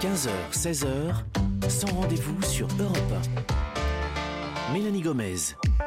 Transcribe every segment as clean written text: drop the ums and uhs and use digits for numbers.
15h, 16h, sans rendez-vous sur Europe 1. Mélanie Gomez.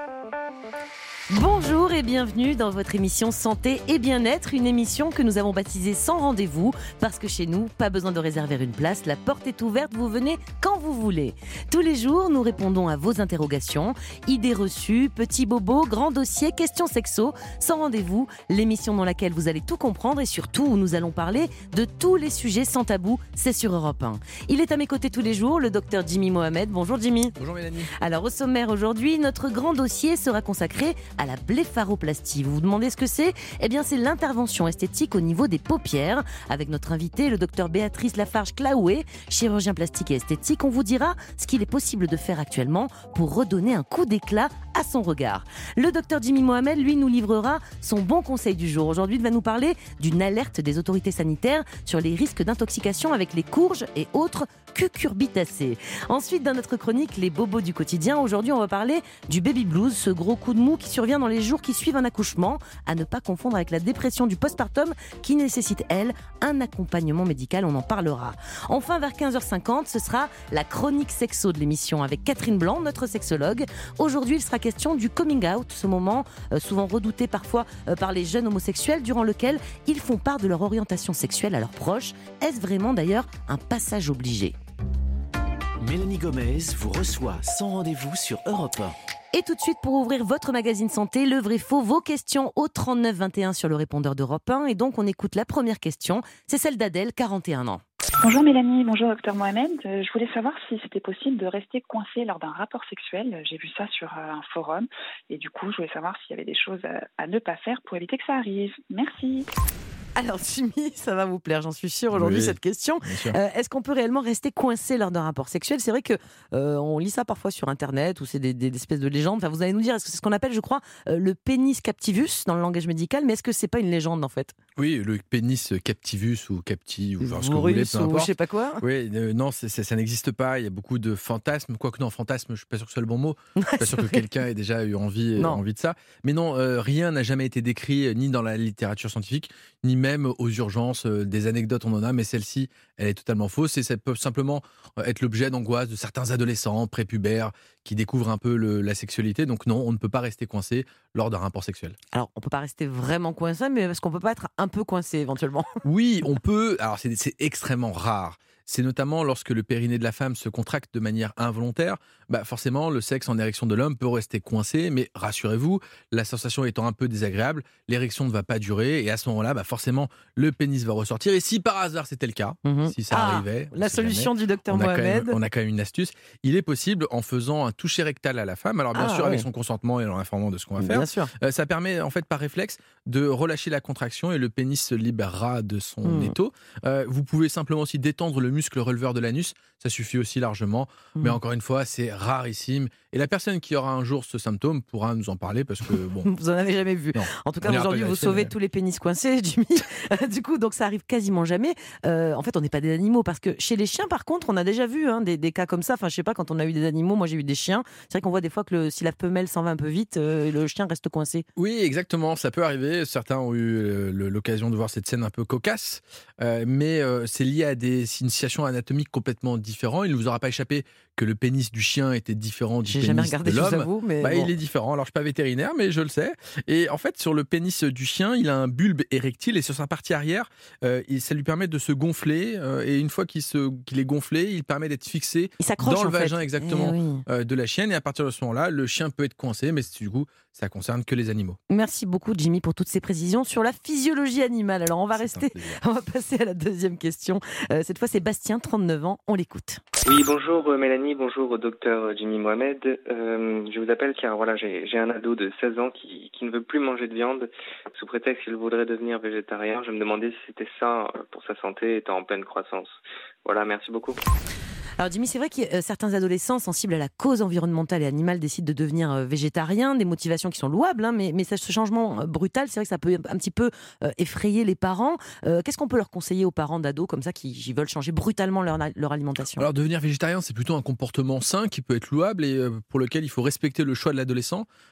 Bonjour et bienvenue dans votre émission Santé et Bien-être, une émission que nous avons baptisée Sans rendez-vous parce que chez nous, pas besoin de réserver une place, la porte est ouverte, vous venez quand vous voulez. Tous les jours, nous répondons à vos interrogations, idées reçues, petits bobos, grands dossiers, questions sexo. Sans rendez-vous, l'émission dans laquelle vous allez tout comprendre et surtout où nous allons parler de tous les sujets sans tabou, c'est sur Europe 1. Il est à mes côtés tous les jours, le docteur Jimmy Mohamed. Bonjour Jimmy. Bonjour Mélanie. Alors au sommaire aujourd'hui, notre grand dossier sera consacré à la blépharoplastie. Vous vous demandez ce que c'est ? Eh bien, c'est l'intervention esthétique au niveau des paupières. Avec notre invité, le docteur Béatrice Lafarge-Claouet, chirurgien plastique et esthétique, on vous dira ce qu'il est possible de faire actuellement pour redonner un coup d'éclat à son regard. Le docteur Jimmy Mohamed, lui, nous livrera son bon conseil du jour. Aujourd'hui, il va nous parler d'une alerte des autorités sanitaires sur les risques d'intoxication avec les courges et autres cucurbitacées. Ensuite, dans notre chronique, les bobos du quotidien, aujourd'hui, on va parler du baby blues, ce gros coup de mou qui survient dans les jours qui suivent un accouchement, à ne pas confondre avec la dépression du postpartum qui nécessite, elle, un accompagnement médical, on en parlera. Enfin, vers 15h50, ce sera la chronique sexo de l'émission avec Catherine Blanc, notre sexologue. Aujourd'hui, il sera question du coming out, ce moment souvent redouté parfois par les jeunes homosexuels, durant lequel ils font part de leur orientation sexuelle à leurs proches. Est-ce vraiment d'ailleurs un passage obligé ? Mélanie Gomez vous reçoit sans rendez-vous sur Europe 1. Et tout de suite, pour ouvrir votre magazine santé, le vrai faux, vos questions au 39 21 sur le répondeur d'Europe 1. Et donc, on écoute la première question. C'est celle d'Adèle, 41 ans. Bonjour Mélanie, bonjour docteur Mohamed. Je voulais savoir si c'était possible de rester coincé lors d'un rapport sexuel. J'ai vu ça sur un forum. Et du coup, je voulais savoir s'il y avait des choses à ne pas faire pour éviter que ça arrive. Merci. Alors Jimmy, ça va vous plaire, j'en suis sûre aujourd'hui, Oui, cette question. Est-ce qu'on peut réellement rester coincé lors d'un rapport sexuel ? C'est vrai que on lit ça parfois sur Internet ou c'est des espèces de légendes. Enfin, vous allez nous dire, est-ce que c'est ce qu'on appelle, je crois, le pénis captivus dans le langage médical, mais est-ce que c'est pas une légende en fait ? Oui, le pénis captivus ou capti, ou enfin, ce que vous Vorus voulez, peu ou importe. je sais pas quoi. Oui, non, ça n'existe pas. Il y a beaucoup de fantasmes. Quoique non, fantasme, je suis pas sûr que ce soit le bon mot. Je suis pas sûr que quelqu'un ait déjà eu envie de ça. Mais non, rien n'a jamais été décrit, ni dans la littérature scientifique, ni même aux urgences. Des anecdotes, on en a, mais celle-ci, elle est totalement fausse. Et ça peut simplement être l'objet d'angoisse de certains adolescents prépubères qui découvrent un peu la sexualité. Donc non, on ne peut pas rester coincé lors d'un rapport sexuel. Alors, on peut pas rester vraiment coincé, mais parce qu'on peut pas être un peu coincé éventuellement. Oui, on peut. Alors, c'est extrêmement rare. C'est notamment lorsque le périnée de la femme se contracte de manière involontaire. Forcément, le sexe en érection de l'homme peut rester coincé, mais rassurez-vous, la sensation étant un peu désagréable, l'érection ne va pas durer, et à ce moment-là, forcément, le pénis va ressortir. Et si par hasard c'était le cas, si ça arrivait, la solution du docteur Mohamed, on a quand même une astuce. Il est possible, en faisant un toucher rectal à la femme, alors bien sûr avec son consentement et en l'informant de ce qu'on va faire, bien sûr. Ça permet en fait par réflexe de relâcher la contraction et le pénis se libérera de son étau. Vous pouvez simplement aussi détendre le muscle releveur de l'anus, ça suffit aussi largement, mais encore une fois, c'est rarissime. Et la personne qui aura un jour ce symptôme pourra nous en parler parce que bon. Vous en avez jamais vu. Non. En tout cas, aujourd'hui, vous sauvez tous les pénis coincés, Jimmy. Du coup, donc ça arrive quasiment jamais. En fait, on n'est pas des animaux parce que chez les chiens, par contre, on a déjà vu des cas comme ça. Enfin, je sais pas, quand on a eu des animaux, moi j'ai eu des chiens. C'est vrai qu'on voit des fois que si la femelle s'en va un peu vite, le chien reste coincé. Oui, exactement, ça peut arriver. Certains ont eu l'occasion de voir cette scène un peu cocasse, mais c'est lié à des initiations anatomiques complètement différentes. Il ne vous aura pas échappé que le pénis du chien était différent du pénis de l'homme. Je vous avoue, mais bon. Il est différent. Alors, je ne suis pas vétérinaire, mais je le sais. Et en fait, sur le pénis du chien, il a un bulbe érectile et sur sa partie arrière, ça lui permet de se gonfler. Et une fois qu'il est gonflé, il permet d'être fixé dans le vagin exactement de la chienne. Et à partir de ce moment-là, le chien peut être coincé, mais du coup, ça concerne que les animaux. Merci beaucoup, Jimmy, pour toutes ces précisions sur la physiologie animale. Alors, on va passer à la deuxième question. Cette fois, c'est Bastien, 39 ans. On l'écoute. Oui, bonjour Mélanie, bonjour docteur Jimmy Mohamed. Je vous appelle car voilà, j'ai un ado de 16 ans qui ne veut plus manger de viande sous prétexte qu'il voudrait devenir végétarien. Je me demandais si c'était ça pour sa santé étant en pleine croissance. Voilà, merci beaucoup. Alors Jimmy, c'est vrai que certains adolescents sensibles à la cause environnementale et animale décident de devenir végétariens, des motivations qui sont louables, hein, mais ce changement brutal, c'est vrai que ça peut un petit peu effrayer les parents. Qu'est-ce qu'on peut leur conseiller aux parents d'ados comme ça qui veulent changer brutalement leur alimentation ? Alors devenir végétarien, c'est plutôt un comportement sain qui peut être louable et pour lequel il faut respecter le choix de l'adolescent.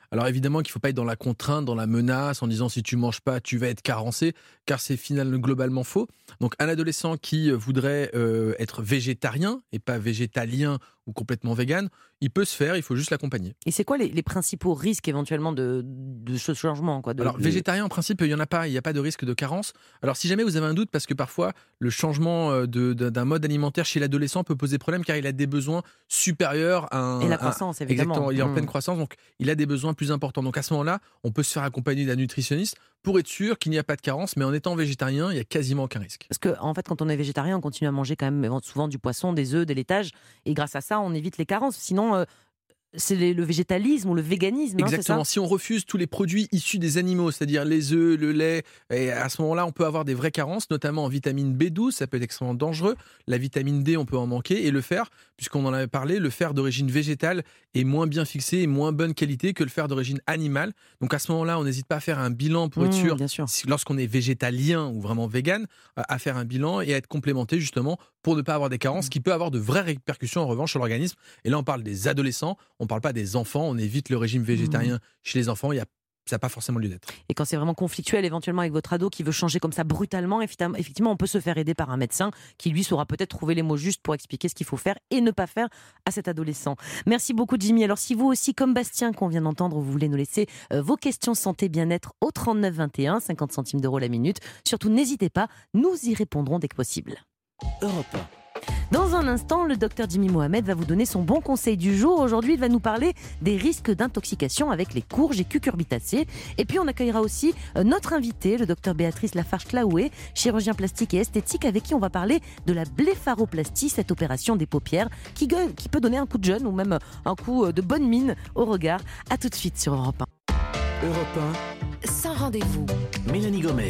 Alors évidemment qu'il ne faut pas être dans la contrainte, dans la menace, en disant si tu ne manges pas, tu vas être carencé, car c'est finalement globalement faux. Donc un adolescent qui voudrait être végétarien et pas végétalien ou complètement vegan, il peut se faire, il faut juste l'accompagner. Et c'est quoi les principaux risques éventuellement de ce changement Alors végétarien en principe, il n'y en a pas, il n'y a pas de risque de carence. Alors si jamais vous avez un doute, parce que parfois le changement d'un mode alimentaire chez l'adolescent peut poser problème car il a des besoins supérieurs à et la croissance évidemment. Exactement, il est en pleine croissance, donc il a des besoins plus importants. Donc à ce moment-là, on peut se faire accompagner d'un nutritionniste pour être sûr qu'il n'y a pas de carence, mais en étant végétarien, il n'y a quasiment aucun risque. Parce que en fait, quand on est végétarien, on continue à manger quand même souvent du poisson, des œufs, des laitages, et grâce à ça, on évite les carences. Sinon, c'est le végétalisme ou le véganisme. Exactement. C'est ça ? Si on refuse tous les produits issus des animaux, c'est-à-dire les œufs, le lait, et à ce moment-là, on peut avoir des vraies carences, notamment en vitamine B12, ça peut être extrêmement dangereux. La vitamine D, on peut en manquer. Et le fer, puisqu'on en avait parlé, le fer d'origine végétale est moins bien fixé et moins bonne qualité que le fer d'origine animale. Donc à ce moment-là, on n'hésite pas à faire un bilan pour être sûr, lorsqu'on est végétalien ou vraiment vegan, à faire un bilan et à être complémenté justement pour ne pas avoir des carences qui peut avoir de vraies répercussions en revanche sur l'organisme. Et là, on parle des adolescents, on ne parle pas des enfants, on évite le régime végétarien chez les enfants, ça n'a pas forcément lieu d'être. Et quand c'est vraiment conflictuel éventuellement avec votre ado qui veut changer comme ça brutalement, effectivement on peut se faire aider par un médecin qui lui saura peut-être trouver les mots justes pour expliquer ce qu'il faut faire et ne pas faire à cet adolescent. Merci beaucoup Jimmy. Alors si vous aussi, comme Bastien qu'on vient d'entendre, vous voulez nous laisser vos questions santé bien-être au 39 21, 50 centimes d'euros la minute, surtout n'hésitez pas, nous y répondrons dès que possible. Europe 1. Dans un instant, le docteur Jimmy Mohamed va vous donner son bon conseil du jour. Aujourd'hui, il va nous parler des risques d'intoxication avec les courges et cucurbitacées. Et puis, on accueillera aussi notre invité, le docteur Béatrice Lafarge-Claouet, chirurgien plastique et esthétique, avec qui on va parler de la blépharoplastie, cette opération des paupières qui peut donner un coup de jeune ou même un coup de bonne mine au regard. A tout de suite sur Europe 1. Europe 1. Sans rendez-vous. Mélanie Gomez.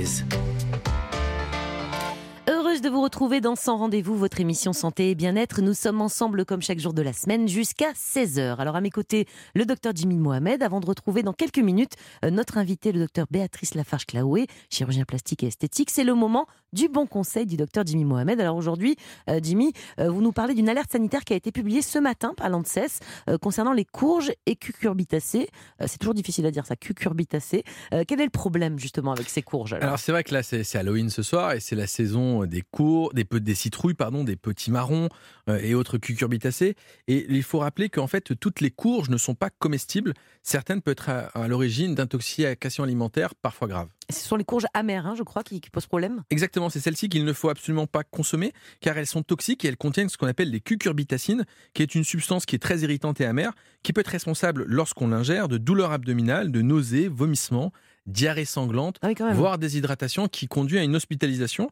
Heureuse de vous retrouver dans Sans Rendez-vous, votre émission santé et bien-être. Nous sommes ensemble comme chaque jour de la semaine jusqu'à 16h. Alors à mes côtés, le docteur Jimmy Mohamed, avant de retrouver dans quelques minutes notre invité, le docteur Béatrice Lafarge-Claouet, chirurgien plastique et esthétique. C'est le moment du bon conseil du docteur Jimmy Mohamed. Alors aujourd'hui, Jimmy, vous nous parlez d'une alerte sanitaire qui a été publiée ce matin par l'ANSES concernant les courges et cucurbitacées. C'est toujours difficile à dire ça, cucurbitacées. Quel est le problème justement avec ces courges alors c'est vrai que là c'est Halloween ce soir et c'est la saison des citrouilles, des petits marrons et autres cucurbitacées. Et il faut rappeler qu'en fait, toutes les courges ne sont pas comestibles. Certaines peuvent être à l'origine d'intoxications alimentaires parfois graves. Ce sont les courges amères, je crois, qui posent problème. Exactement, c'est celles-ci qu'il ne faut absolument pas consommer car elles sont toxiques et elles contiennent ce qu'on appelle les cucurbitacines, qui est une substance qui est très irritante et amère, qui peut être responsable lorsqu'on l'ingère de douleurs abdominales, de nausées, vomissements, diarrhée sanglante, voire déshydratation qui conduit à une hospitalisation.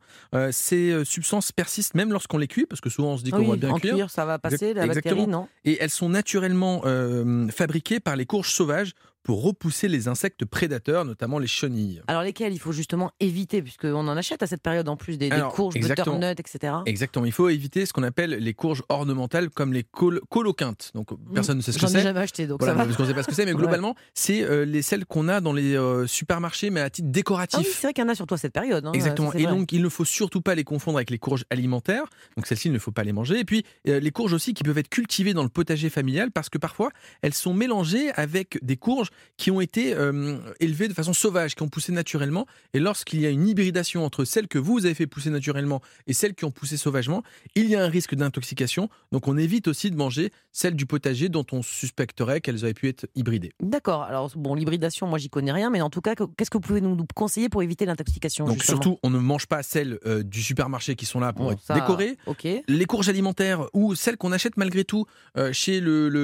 Ces substances persistent même lorsqu'on les cuit, parce que souvent on se dit qu'on va bien cuire. Cuire, ça va passer, la bactérie, non ? Et elles sont naturellement fabriquées par les courges sauvages pour repousser les insectes prédateurs, notamment les chenilles. Alors lesquels il faut justement éviter, puisqu'on en achète à cette période en plus des courges, butternut, etc. Exactement, il faut éviter ce qu'on appelle les courges ornementales comme les coloquintes. Donc personne ne sait ce que c'est. J'en ai jamais acheté, donc ça va. Parce qu'on ne sait pas ce que c'est, mais globalement, c'est celles qu'on a dans les supermarchés, mais à titre décoratif. Ah oui, c'est vrai qu'il y en a surtout à cette période. Exactement, ça, et donc il ne faut surtout pas les confondre avec les courges alimentaires, donc celles-ci, il ne faut pas les manger. Et puis les courges aussi qui peuvent être cultivées dans le potager familial, parce que parfois, elles sont mélangées avec des courges qui ont été élevées de façon sauvage, qui ont poussé naturellement. Et lorsqu'il y a une hybridation entre celles que vous avez fait pousser naturellement et celles qui ont poussé sauvagement, il y a un risque d'intoxication. Donc on évite aussi de manger celles du potager dont on suspecterait qu'elles auraient pu être hybridées. D'accord. Alors bon, l'hybridation, moi j'y connais rien, mais en tout cas, qu'est-ce que vous pouvez nous conseiller pour éviter l'intoxication ? Donc justement surtout, on ne mange pas celles du supermarché qui sont là pour être décorées. Okay. Les courges alimentaires ou celles qu'on achète malgré tout chez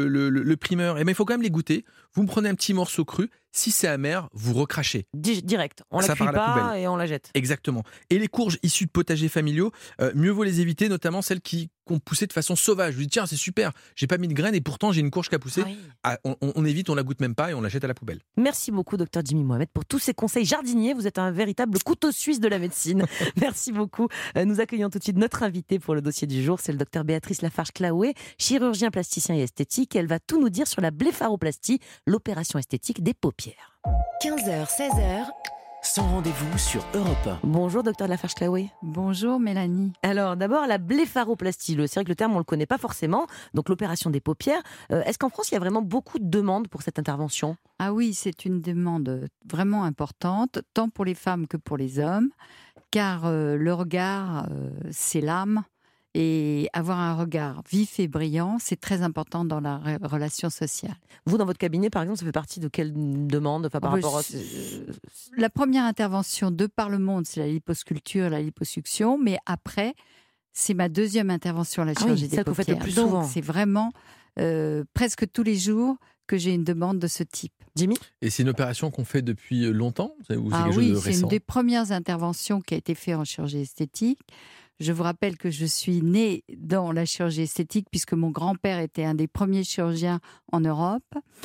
le primeur, il faut quand même les goûter. Vous me prenez un petit morceau cru. Si c'est amer, vous recrachez. Direct. On ne la cuit pas et on la jette. Exactement. Et les courges issues de potagers familiaux, mieux vaut les éviter, notamment celles qui ont poussé de façon sauvage. Je vous dis, tiens, c'est super, j'ai pas mis de graines et pourtant j'ai une courge qui a poussé. On évite, on la goûte même pas et on la jette à la poubelle. Merci beaucoup, docteur Jimmy Mohamed, pour tous ces conseils jardiniers. Vous êtes un véritable couteau suisse de la médecine. Merci beaucoup. Nous accueillons tout de suite notre invitée pour le dossier du jour. C'est le docteur Béatrice Lafarge-Claouet, chirurgien plasticien et esthétique. Elle va tout nous dire sur la blépharoplastie, l'opération esthétique des paupières. 15h, 16h, sans rendez-vous sur Europe 1. Bonjour docteur Lafarge-Claouet. Bonjour Mélanie. Alors d'abord la blépharoplastie, c'est vrai que le terme on le connaît pas forcément, donc l'opération des paupières. Est-ce qu'en France il y a vraiment beaucoup de demandes pour cette intervention ? Ah oui, c'est une demande vraiment importante, tant pour les femmes que pour les hommes, car le regard c'est l'âme. Et avoir un regard vif et brillant, c'est très important dans la relation sociale. Vous, dans votre cabinet, par exemple, ça fait partie de quelle demande par rapport à... La première intervention de par le monde, c'est la liposculpture, la liposuction, mais après, c'est ma deuxième intervention, la chirurgie des paupières. Que vous faites le plus souvent. Donc, c'est vraiment presque tous les jours que j'ai une demande de ce type. Jimmy ? Et c'est une opération qu'on fait depuis longtemps ou c'est quelque chose de récent ? C'est une des premières interventions qui a été faite en chirurgie esthétique. Je vous rappelle que je suis née dans la chirurgie esthétique puisque mon grand-père était un des premiers chirurgiens en Europe.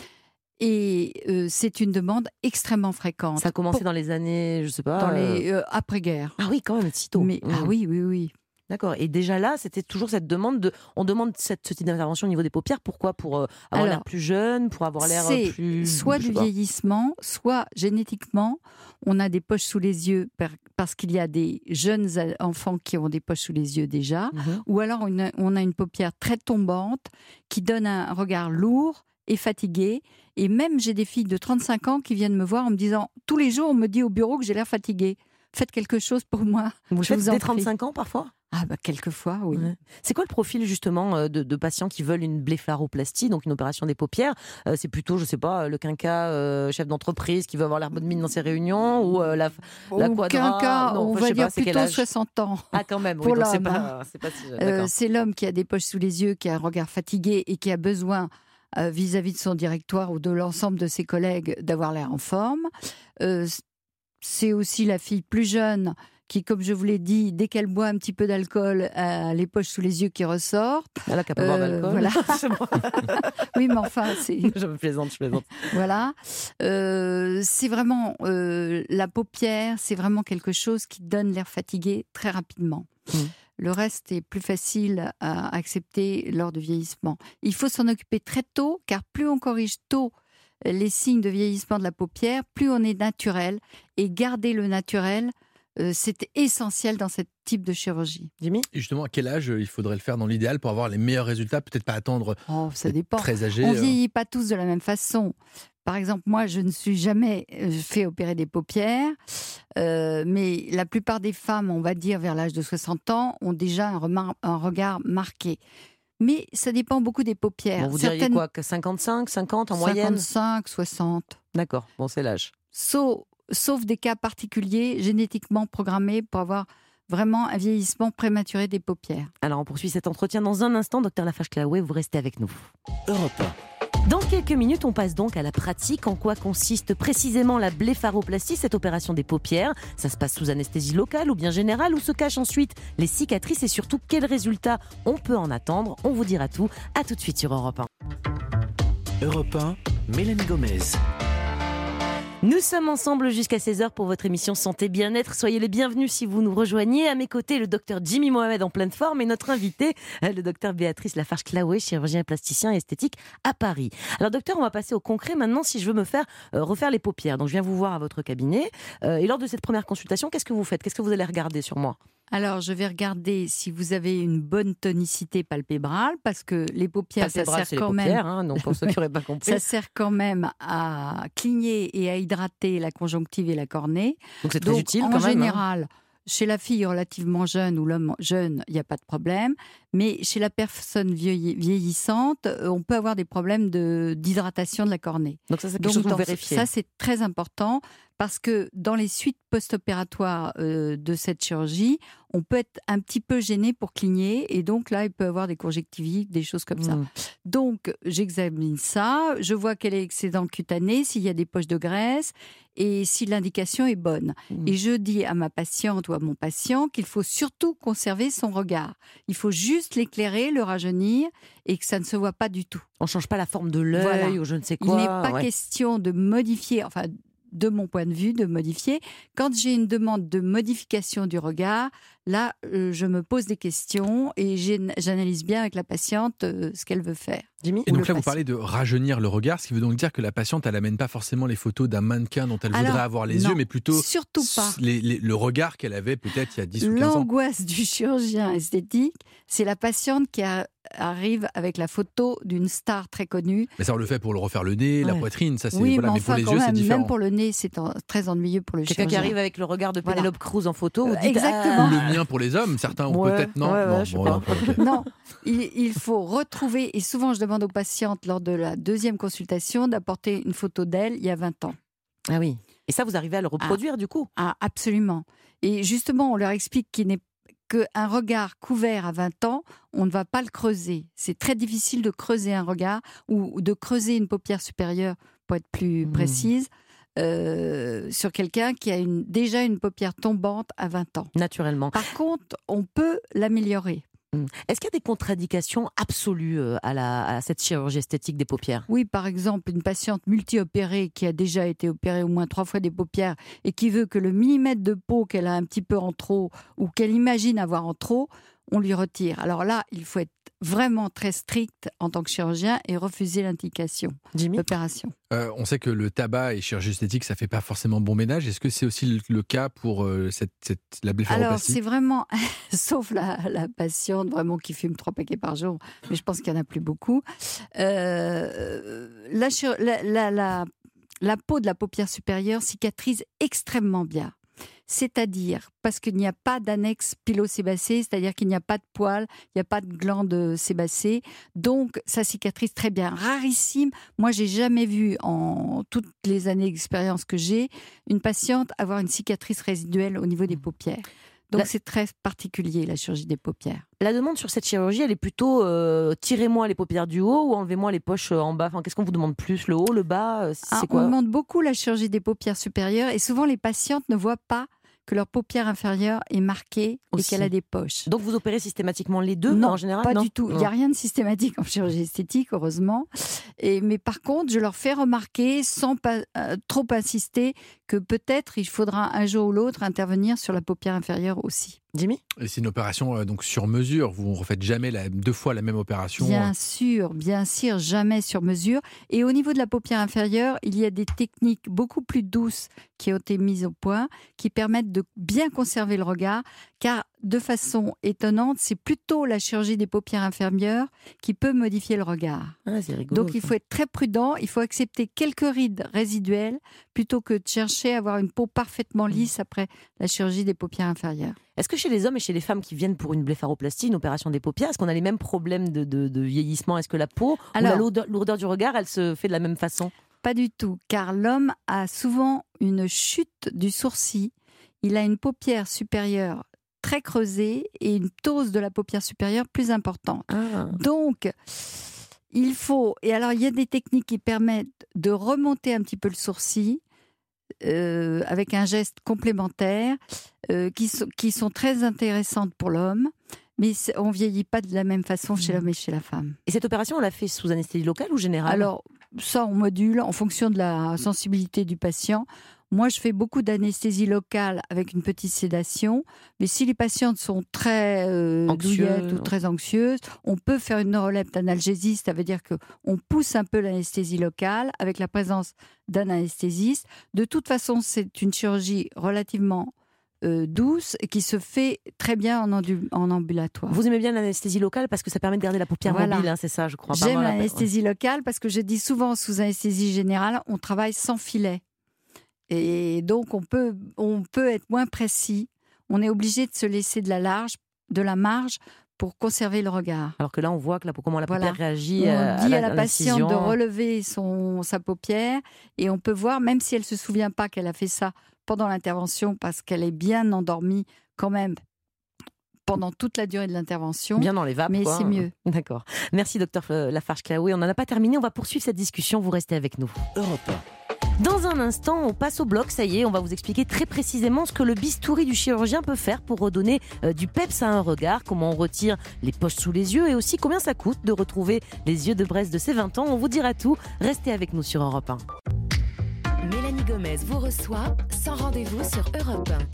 Et c'est une demande extrêmement fréquente. Ça a commencé dans les années, je sais pas... Dans les après-guerre. Ah oui, quand même, si tôt. Ah oui. D'accord. Et déjà là, c'était toujours cette demande de... On demande ce type d'intervention au niveau des paupières. Pourquoi ? Pour avoir l'air plus jeune, pour avoir l'air plus... Soit du vieillissement, soit génétiquement, on a des poches sous les yeux parce qu'il y a des jeunes enfants qui ont des poches sous les yeux déjà, ou alors on a une paupière très tombante qui donne un regard lourd et fatigué. Et même j'ai des filles de 35 ans qui viennent me voir en me disant « Tous les jours, on me dit au bureau que j'ai l'air fatiguée. Faites quelque chose pour moi. » Vous le faites dès 35 ans parfois ? Quelquefois, oui. Ouais. C'est quoi le profil justement de patients qui veulent une blépharoplastie, donc une opération des paupières ? C'est plutôt, je sais pas, le quinca chef d'entreprise qui veut avoir l'air bonne mine dans ses réunions ou la quadra. Quinca, on va dire plutôt 60 ans. Ah quand même, pour oui, donc l'homme. c'est pas si... c'est l'homme qui a des poches sous les yeux, qui a un regard fatigué et qui a besoin vis-à-vis de son directoire ou de l'ensemble de ses collègues d'avoir l'air en forme. C'est aussi la fille plus jeune qui, comme je vous l'ai dit, dès qu'elle boit un petit peu d'alcool, a les poches sous les yeux qui ressortent. Elle a qu'à pas boire d'alcool. Voilà. Oui, mais enfin, c'est... Je plaisante. Voilà. C'est vraiment... la paupière, c'est vraiment quelque chose qui donne l'air fatigué très rapidement. Le reste est plus facile à accepter lors du vieillissement. Il faut s'en occuper très tôt, car plus on corrige tôt les signes de vieillissement de la paupière, plus on est naturel. Et garder le naturel, c'est essentiel dans ce type de chirurgie. Jimmy ? Et justement, à quel âge il faudrait le faire dans l'idéal pour avoir les meilleurs résultats ? Peut-être pas attendre ça dépend. Très âgé. On ne vieillit pas tous de la même façon. Par exemple, moi, je ne suis jamais fait opérer des paupières, mais la plupart des femmes, on va dire vers l'âge de 60 ans, ont déjà un regard marqué. Mais ça dépend beaucoup des paupières. Bon, vous diriez quoi, 55, 50 en moyenne ? 55, 60. D'accord, bon, c'est l'âge. Sauf des cas particuliers génétiquement programmés pour avoir vraiment un vieillissement prématuré des paupières. Alors, on poursuit cet entretien dans un instant. Docteur Lafarge-Claouet, vous restez avec nous. Europe 1. Dans quelques minutes, on passe donc à la pratique. En quoi consiste précisément la blépharoplastie, cette opération des paupières ? Ça se passe sous anesthésie locale ou bien générale ? Où se cachent ensuite les cicatrices et surtout quels résultats on peut en attendre ? On vous dira tout. À tout de suite sur Europe 1. Europe 1, Mélanie Gomez. Nous sommes ensemble jusqu'à 16h pour votre émission Santé Bien-être. Soyez les bienvenus si vous nous rejoignez. À mes côtés, le docteur Jimmy Mohamed en pleine forme et notre invité, le docteur Béatrice Lafarge-Claouet, chirurgien plasticien et esthétique à Paris. Alors docteur, on va passer au concret maintenant si je veux me faire refaire les paupières. Donc je viens vous voir à votre cabinet. Et lors de cette première consultation, qu'est-ce que vous faites ? Qu'est-ce que vous allez regarder sur moi ? Alors, je vais regarder si vous avez une bonne tonicité palpébrale, parce que les paupières, ça sert quand même. Donc pour ceux qui n'auraient pas compris, ça sert quand même à cligner et à hydrater la conjonctive et la cornée. Donc c'est très utile quand même. En général, chez la fille relativement jeune ou l'homme jeune, il n'y a pas de problème. Mais chez la personne vieillissante, on peut avoir des problèmes d'hydratation de la cornée. Donc ça, c'est quelque chose que vous vérifiez. Ça, c'est très important. Parce que dans les suites post-opératoires de cette chirurgie, on peut être un petit peu gêné pour cligner et donc là, il peut y avoir des conjonctivites, des choses comme ça. Donc, j'examine ça, je vois quel est l'excédent cutané, s'il y a des poches de graisse et si l'indication est bonne. Et je dis à ma patiente ou à mon patient qu'il faut surtout conserver son regard. Il faut juste l'éclairer, le rajeunir et que ça ne se voit pas du tout. On ne change pas la forme de l'œil ou je ne sais quoi. Il n'est pas question de modifier, de mon point de vue, de modifier. Quand j'ai une demande de modification du regard, là, je me pose des questions et j'analyse bien avec la patiente ce qu'elle veut faire. Jimmy ? Et donc là, vous parlez de rajeunir le regard, ce qui veut donc dire que la patiente, elle n'amène pas forcément les photos d'un mannequin dont elle voudrait avoir les yeux, mais plutôt surtout pas. Le regard qu'elle avait peut-être il y a 10 ou 15 ans. L'angoisse du chirurgien esthétique, c'est la patiente qui arrive avec la photo d'une star très connue. Mais ça, on le fait pour le refaire le nez, la poitrine, ça c'est... Oui, voilà, mais enfin, pour les yeux, c'est différent. Même pour le nez, c'est très ennuyeux pour le chirurgien. Quelqu'un qui arrive avec le regard de Penelope Cruz en photo, vous dites, exactement. Ou le mien pour les hommes, certains ont peut-être... Non, non, il faut retrouver, et souvent je demande aux patientes lors de la deuxième consultation d'apporter une photo d'elle il y a 20 ans. Ah oui. Et ça, vous arrivez à le reproduire du coup ? Ah, absolument. Et justement, on leur explique qu'un regard couvert à 20 ans, on ne va pas le creuser. C'est très difficile de creuser un regard ou de creuser une paupière supérieure, pour être plus précise, sur quelqu'un qui a déjà une paupière tombante à 20 ans. Naturellement. Par contre, on peut l'améliorer. Est-ce qu'il y a des contre-indications absolues à cette chirurgie esthétique des paupières ? Oui, par exemple, une patiente multi-opérée qui a déjà été opérée au moins 3 fois des paupières et qui veut que le millimètre de peau qu'elle a un petit peu en trop ou qu'elle imagine avoir en trop, on lui retire. Alors là, il faut être vraiment très strict en tant que chirurgien et refuser l'indication d'opération. On sait que le tabac et chirurgie esthétique, ça ne fait pas forcément bon ménage. Est-ce que c'est aussi le cas pour la blépharoplastie ? Alors, c'est vraiment, sauf la patiente vraiment qui fume 3 paquets par jour, mais je pense qu'il n'y en a plus beaucoup. La peau de la paupière supérieure cicatrise extrêmement bien. C'est-à-dire, parce qu'il n'y a pas d'annexe pilosébacée, c'est-à-dire qu'il n'y a pas de poils, il n'y a pas de glande sébacée, donc ça cicatrise très bien. Rarissime, moi j'ai jamais vu en toutes les années d'expérience que j'ai, une patiente avoir une cicatrice résiduelle au niveau des paupières. Donc c'est très particulier la chirurgie des paupières. La demande sur cette chirurgie, elle est plutôt tirez-moi les paupières du haut ou enlevez-moi les poches en bas. Enfin, qu'est-ce qu'on vous demande plus, le haut, le bas, c'est quoi ? On demande beaucoup la chirurgie des paupières supérieures et souvent les patientes ne voient pas que leur paupière inférieure est marquée et qu'elle a des poches. Donc vous opérez systématiquement les deux non, en général ? Pas du tout. Il n'y a rien de systématique en chirurgie esthétique, heureusement. Mais par contre, je leur fais remarquer, sans trop insister, que peut-être il faudra un jour ou l'autre intervenir sur la paupière inférieure aussi. Jimmy ? Et c'est une opération donc sur mesure. Vous ne refaites jamais 2 fois la même opération. Bien sûr, jamais sur mesure. Et au niveau de la paupière inférieure, il y a des techniques beaucoup plus douces qui ont été mises au point, qui permettent de bien conserver le regard, car de façon étonnante, c'est plutôt la chirurgie des paupières inférieures qui peut modifier le regard. Ah, c'est rigolo. Donc il faut être très prudent, il faut accepter quelques rides résiduelles plutôt que de chercher à avoir une peau parfaitement lisse après la chirurgie des paupières inférieures. Est-ce que chez les hommes et chez les femmes qui viennent pour une blépharoplastie, une opération des paupières, est-ce qu'on a les mêmes problèmes de vieillissement ? Est-ce que la peau ou la lourdeur du regard, elle se fait de la même façon ? Pas du tout, car l'homme a souvent une chute du sourcil. Il a une paupière supérieure très creusée et une ptose de la paupière supérieure plus importante. Donc, il faut... Et alors, il y a des techniques qui permettent de remonter un petit peu le sourcil avec un geste complémentaire qui sont très intéressantes pour l'homme. Mais on ne vieillit pas de la même façon chez l'homme et chez la femme. Et cette opération, on l'a fait sous anesthésie locale ou générale ? Alors, ça, on module en fonction de la sensibilité du patient. Moi, je fais beaucoup d'anesthésie locale avec une petite sédation. Mais si les patientes sont très douillettes ou très anxieuses, on peut faire une neurolepte analgésie. Ça veut dire qu'on pousse un peu l'anesthésie locale avec la présence d'un anesthésiste. De toute façon, c'est une chirurgie relativement douce et qui se fait très bien en ambulatoire. Vous aimez bien l'anesthésie locale parce que ça permet de garder la paupière mobile, c'est ça, je crois. J'aime l'anesthésie locale parce que je dis souvent sous anesthésie générale, on travaille sans filet. Et donc, on peut être moins précis. On est obligé de se laisser de la marge pour conserver le regard. Alors que là, on voit comment la paupière réagit. On dit à la patiente de relever sa paupière et on peut voir, même si elle ne se souvient pas qu'elle a fait ça pendant l'intervention, parce qu'elle est bien endormie quand même pendant toute la durée de l'intervention. Bien dans les vapes, mais c'est mieux. D'accord. Merci, docteur Lafarge-Klaoui. On n'en a pas terminé. On va poursuivre cette discussion. Vous restez avec nous. Europe 1. Dans un instant, on passe au bloc. Ça y est, on va vous expliquer très précisément ce que le bistouri du chirurgien peut faire pour redonner du peps à un regard, comment on retire les poches sous les yeux et aussi combien ça coûte de retrouver les yeux de Brest de ses 20 ans. On vous dira tout. Restez avec nous sur Europe 1. Mélanie Gomez vous reçoit sans rendez-vous sur Europe 1.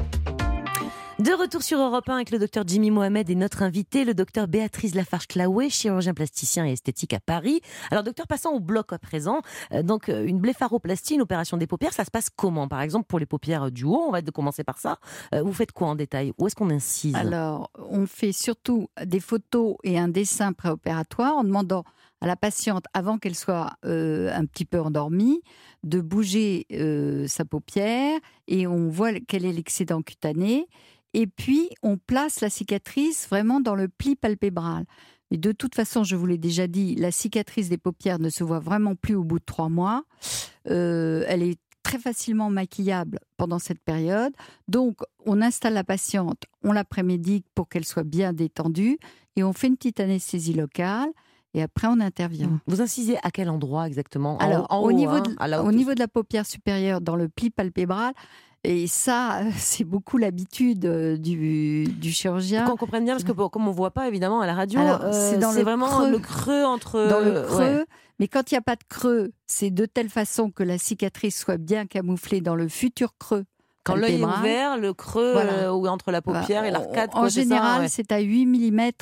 De retour sur Europe 1 avec le docteur Jimmy Mohamed et notre invité, le docteur Béatrice Lafarge-Claouet, chirurgien plasticien et esthétique à Paris. Alors docteur, passons au bloc à présent. Donc une blépharoplastie, une opération des paupières, ça se passe comment? Par exemple pour les paupières du haut, on va commencer par ça. Vous faites quoi en détail? Où est-ce qu'on incise? Alors on fait surtout des photos et un dessin préopératoire en demandant à la patiente, avant qu'elle soit un petit peu endormie, de bouger sa paupière et on voit quel est l'excédent cutané. Et puis, on place la cicatrice vraiment dans le pli palpébral. Mais de toute façon, je vous l'ai déjà dit, la cicatrice des paupières ne se voit vraiment plus au bout de 3 mois. Elle est très facilement maquillable pendant cette période. Donc, on installe la patiente, on la prémédique pour qu'elle soit bien détendue et on fait une petite anesthésie locale. Et après, on intervient. Vous incisez à quel endroit exactement? Alors, au niveau de la paupière supérieure, dans le pli palpébral. Et ça, c'est beaucoup l'habitude du chirurgien. Qu'on comprenne bien, parce que comme on ne voit pas évidemment à la radio, c'est vraiment le creux entre... Dans le creux, mais quand il n'y a pas de creux, c'est de telle façon que la cicatrice soit bien camouflée dans le futur creux. Quand l'œil est ouvert, le creux ou entre la paupière et l'arcade. En général, c'est à 8 mm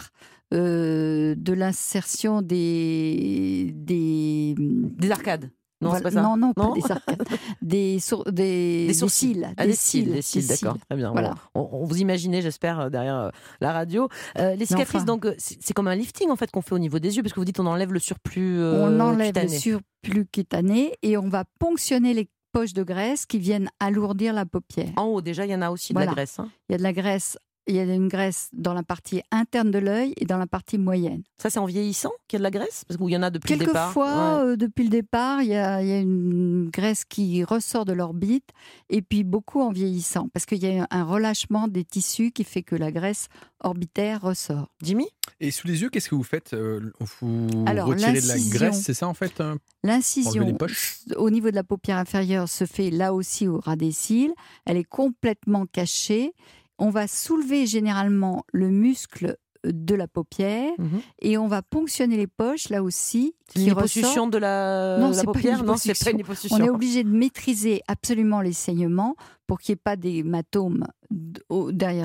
de l'insertion des arcades. Non, voilà. C'est pas ça. Non, pas des arcades. des cils. Des cils, d'accord. Très bien. Voilà. On vous imaginez, j'espère, derrière la radio. Les cicatrices, donc, c'est comme un lifting en fait qu'on fait au niveau des yeux, parce que vous dites on enlève le surplus on enlève cutané. Le surplus cutané et on va ponctionner les poches de graisse qui viennent alourdir la paupière. En haut, déjà, il y en a aussi de la graisse. Hein. Il y a de la graisse. Il y a une graisse dans la partie interne de l'œil et dans la partie moyenne. Ça, c'est en vieillissant qu'il y a de la graisse? Parce qu'il y en a depuis le départ. Quelquefois, depuis le départ, il y a une graisse qui ressort de l'orbite et puis beaucoup en vieillissant. Parce qu'il y a un relâchement des tissus qui fait que la graisse orbitaire ressort. Jimmy? Et sous les yeux, qu'est-ce que vous faites? Vous retirez de la graisse, c'est ça en fait? L'incision au niveau de la paupière inférieure se fait là aussi au ras des cils. Elle est complètement cachée. On va soulever généralement le muscle de la paupière et on va ponctionner les poches là aussi. C'est une hyposuction de la paupière? Non, c'est pas une hyposuction. On est obligé de maîtriser absolument les saignements pour qu'il n'y ait pas d'hématome derrière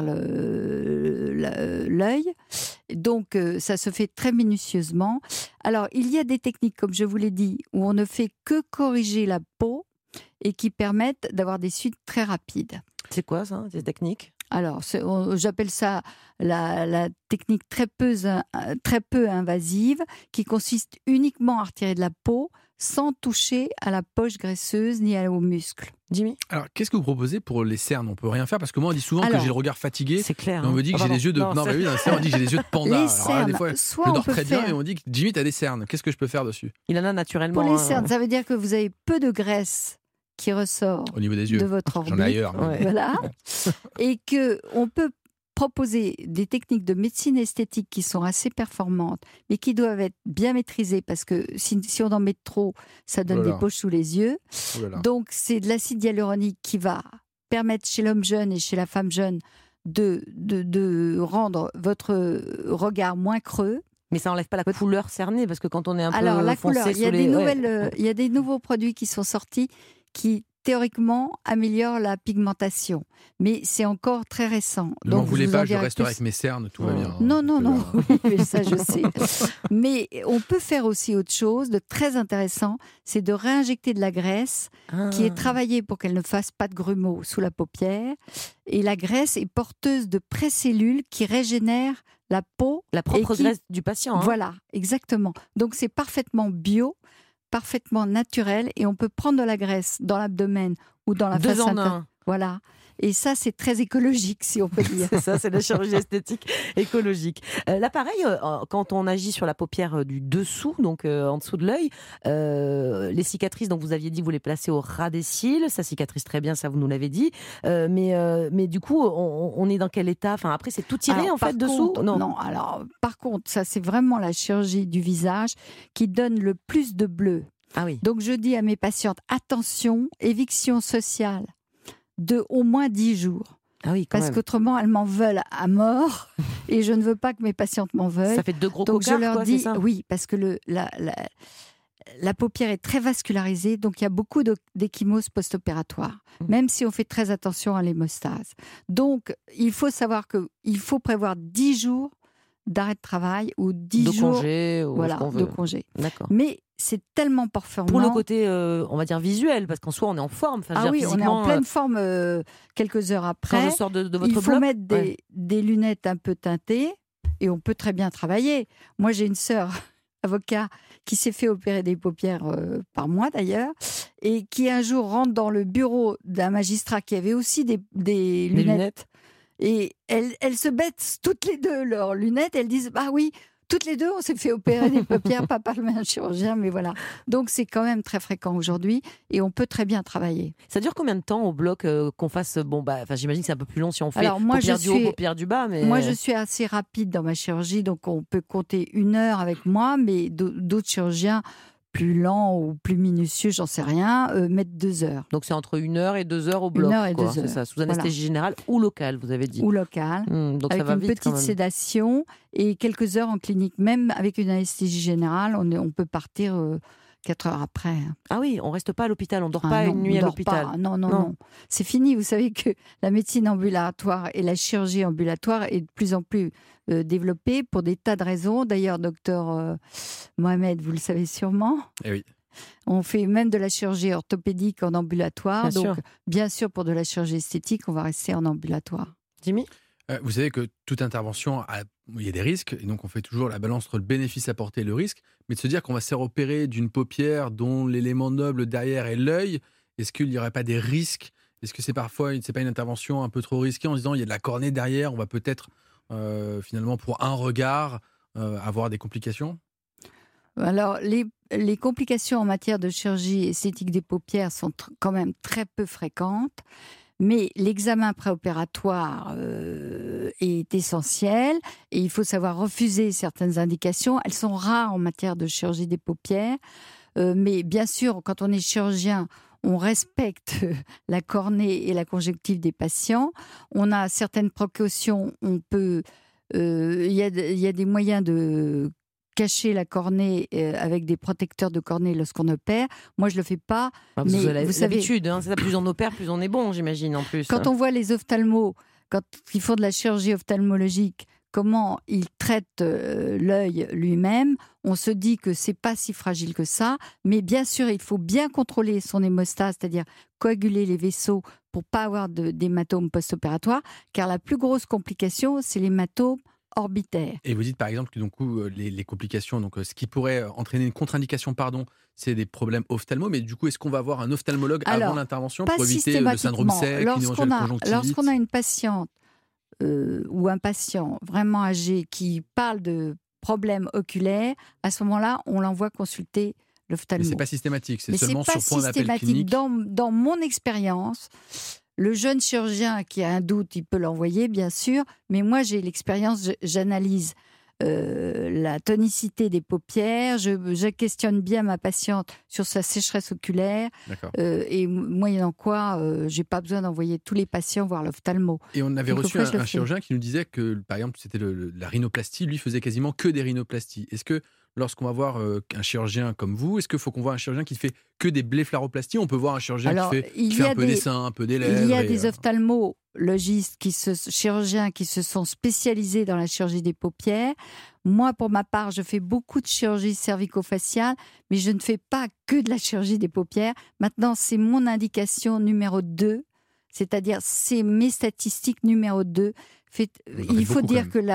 l'œil. Donc ça se fait très minutieusement. Alors il y a des techniques, comme je vous l'ai dit, où on ne fait que corriger la peau et qui permettent d'avoir des suites très rapides. C'est quoi ça, ces techniques? Alors, j'appelle ça la technique très peu invasive, qui consiste uniquement à retirer de la peau sans toucher à la poche graisseuse ni aux muscles. Jimmy? Alors, qu'est-ce que vous proposez pour les cernes? On peut rien faire parce que moi, on dit souvent que j'ai le regard fatigué. C'est clair. On me dit que j'ai les yeux de. Non, mais oui, on dit que j'ai les yeux de panda. Les cernes, alors, des fois, je dors très bien et on dit que Jimmy, t'as des cernes. Qu'est-ce que je peux faire dessus? Il en a naturellement. Pour les cernes, ça veut dire que vous avez peu de graisse qui ressort au niveau des yeux de votre orbite. J'en ai ailleurs. Voilà. Et qu'on peut proposer des techniques de médecine esthétique qui sont assez performantes, mais qui doivent être bien maîtrisées, parce que si on en met trop, ça donne des poches sous les yeux. Donc, c'est de l'acide hyaluronique qui va permettre chez l'homme jeune et chez la femme jeune de rendre votre regard moins creux. Mais ça n'enlève pas la couleur cernée, parce que quand on est un peu la foncé couleur, il y a des nouveaux produits qui sont sortis qui théoriquement améliore la pigmentation, mais c'est encore très récent. Ne m'en voulez pas, je resterai avec mes cernes, tout va bien. Non, oui, ça je sais. Mais on peut faire aussi autre chose de très intéressant, c'est de réinjecter de la graisse qui est travaillée pour qu'elle ne fasse pas de grumeaux sous la paupière. Et la graisse est porteuse de pré-cellules qui régénèrent la peau. La propre graisse du patient. Voilà, exactement. Donc c'est parfaitement bio, parfaitement naturel, et on peut prendre de la graisse dans l'abdomen ou dans la face interne. Voilà. Et ça, c'est très écologique, si on peut dire. C'est ça, c'est la chirurgie esthétique écologique. Là, pareil, quand on agit sur la paupière du dessous, donc en dessous de l'œil, les cicatrices, donc vous aviez dit, vous les placez au ras des cils, ça cicatrise très bien, ça vous nous l'avez dit. Mais du coup, on est dans quel état? Enfin, après, c'est tout tiré en fait dessous? Non, alors par contre, ça c'est vraiment la chirurgie du visage qui donne le plus de bleu. Ah oui. Donc je dis à mes patientes, attention, éviction sociale de au moins 10 jours. Ah oui, parce qu'autrement, elles m'en veulent à mort et je ne veux pas que mes patientes m'en veuillent. Ça fait 2 gros Donc cocards, je leur quoi, dis, c'est ça? oui, parce que la paupière est très vascularisée, donc il y a beaucoup d'échymose post-opératoire, même si on fait très attention à l'hémostase. Donc, il faut savoir qu'il faut prévoir 10 jours d'arrêt de travail ou 10 jours congé, ou voilà, ce qu'on veut. de congé. D'accord. Mais c'est tellement performant. Pour le côté, on va dire, visuel, parce qu'en soi, on est en forme. Enfin, oui, on est en pleine forme quelques heures après. Quand je sors de votre bloc, il faut mettre des lunettes un peu teintées et on peut très bien travailler. Moi, j'ai une sœur avocat qui s'est fait opérer des paupières par moi d'ailleurs, et qui un jour rentre dans le bureau d'un magistrat qui avait aussi des lunettes. Et elles se bêtent toutes les deux leurs lunettes. Elles disent oui, toutes les deux, on s'est fait opérer des paupières, pas par le même chirurgien, mais voilà. Donc c'est quand même très fréquent aujourd'hui et on peut très bien travailler. Ça dure combien de temps au bloc qu'on fasse j'imagine que c'est un peu plus long si on fait paupières du haut, paupières du bas. Mais... Moi, je suis assez rapide dans ma chirurgie, donc on peut compter 1 heure avec moi, mais d'autres chirurgiens plus lents ou plus minutieux, j'en sais rien, mettent 2 heures. Donc c'est entre 1 heure et 2 heures au bloc. 1 heure et 2 heures. C'est ça, sous anesthésie générale ou locale, vous avez dit. Ou locale, donc avec ça va une vite, petite sédation et quelques heures en clinique. Même avec une anesthésie générale, on peut partir 4 heures après. Ah oui, on reste pas à l'hôpital, on dort pas une nuit à l'hôpital. Non. C'est fini. Vous savez que la médecine ambulatoire et la chirurgie ambulatoire est de plus en plus développée pour des tas de raisons. D'ailleurs, docteur Mohamed, vous le savez sûrement. Eh oui. On fait même de la chirurgie orthopédique en ambulatoire. Bien sûr, pour de la chirurgie esthétique, on va rester en ambulatoire. Jimmy ? Vous savez que toute intervention, il y a des risques, et donc on fait toujours la balance entre le bénéfice apporté et le risque, mais de se dire qu'on va se faire opérer d'une paupière dont l'élément noble derrière est l'œil, est-ce qu'il n'y aurait pas des risques ? Est-ce que c'est parfois, c'est pas une intervention un peu trop risquée en se disant il y a de la cornée derrière, on va peut-être finalement pour un regard avoir des complications ? Alors, les complications en matière de chirurgie esthétique des paupières sont quand même très peu fréquentes. Mais l'examen préopératoire est essentiel et il faut savoir refuser certaines indications. Elles sont rares en matière de chirurgie des paupières. Mais bien sûr, quand on est chirurgien, on respecte la cornée et la conjonctive des patients. On a certaines précautions. Il y a des moyens de cacher la cornée avec des protecteurs de cornée lorsqu'on opère. Moi, je ne le fais pas. Mais vous avez l'habitude, c'est ça, plus on opère, plus on est bon, j'imagine, en plus. Quand on voit les ophtalmos, quand ils font de la chirurgie ophtalmologique, comment ils traitent l'œil lui-même, on se dit que ce n'est pas si fragile que ça. Mais bien sûr, il faut bien contrôler son hémostase, c'est-à-dire coaguler les vaisseaux pour ne pas avoir d'hématome post-opératoire, car la plus grosse complication, c'est l'hématome orbitaire. Et vous dites par exemple que donc, les complications, donc ce qui pourrait entraîner une contre-indication, c'est des problèmes ophtalmo, mais du coup, est-ce qu'on va avoir un ophtalmologue avant l'intervention pour éviter le syndrome sec, une éventuelle conjonctivite ? Lorsqu'on a une patiente ou un patient vraiment âgé qui parle de problèmes oculaires, à ce moment-là, on l'envoie consulter l'ophtalmo. Mais ce n'est pas systématique, c'est seulement sur point d'appel clinique. Dans mon expérience, le jeune chirurgien qui a un doute, il peut l'envoyer, bien sûr, mais moi, j'ai l'expérience, j'analyse la tonicité des paupières, je questionne bien ma patiente sur sa sécheresse oculaire, et moyennant quoi, je n'ai pas besoin d'envoyer tous les patients voir l'ophtalmo. Et on avait reçu un chirurgien qui nous disait que, par exemple, c'était la rhinoplastie, lui faisait quasiment que des rhinoplasties. Est-ce que lorsqu'on va voir un chirurgien comme vous, est-ce qu'il faut qu'on voit un chirurgien qui fait que des blépharoplasties ? On peut voir un chirurgien qui fait un peu des seins, un peu des lèvres. Il y a des ophtalmologistes, chirurgiens qui se sont spécialisés dans la chirurgie des paupières. Moi, pour ma part, je fais beaucoup de chirurgie cervico-faciale, mais je ne fais pas que de la chirurgie des paupières. Maintenant, c'est mon indication numéro 2, c'est-à-dire c'est mes statistiques numéro 2. Il faut dire que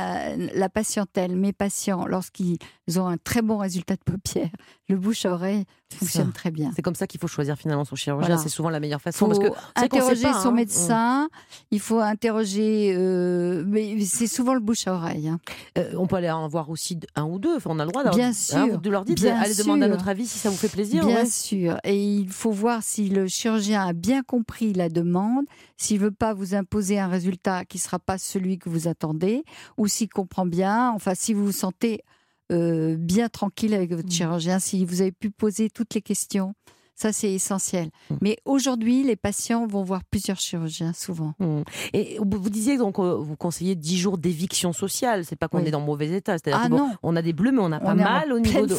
la patientèle, mes patients, lorsqu'ils ont un très bon résultat de paupières, le bouche à oreille fonctionne très bien. C'est comme ça qu'il faut choisir finalement son chirurgien. Voilà. C'est souvent la meilleure façon. Il faut interroger son médecin, il faut interroger... mais c'est souvent le bouche à oreille. On peut aller en voir aussi un ou deux. Enfin, on a le droit de leur dire, allez demander à notre avis si ça vous fait plaisir. Bien sûr. Et il faut voir si le chirurgien a bien compris la demande, s'il ne veut pas vous imposer un résultat qui ne sera pas celui que vous attendez, ou s'il comprend bien, enfin si vous vous sentez bien tranquille avec votre chirurgien, si vous avez pu poser toutes les questions, Ça, c'est essentiel. Mais aujourd'hui, les patients vont voir plusieurs chirurgiens, souvent. Et vous disiez donc, vous conseillez 10 jours d'éviction sociale. C'est pas qu'on est dans mauvais état. C'est-à-dire on a des bleus, mais on a pas mal au niveau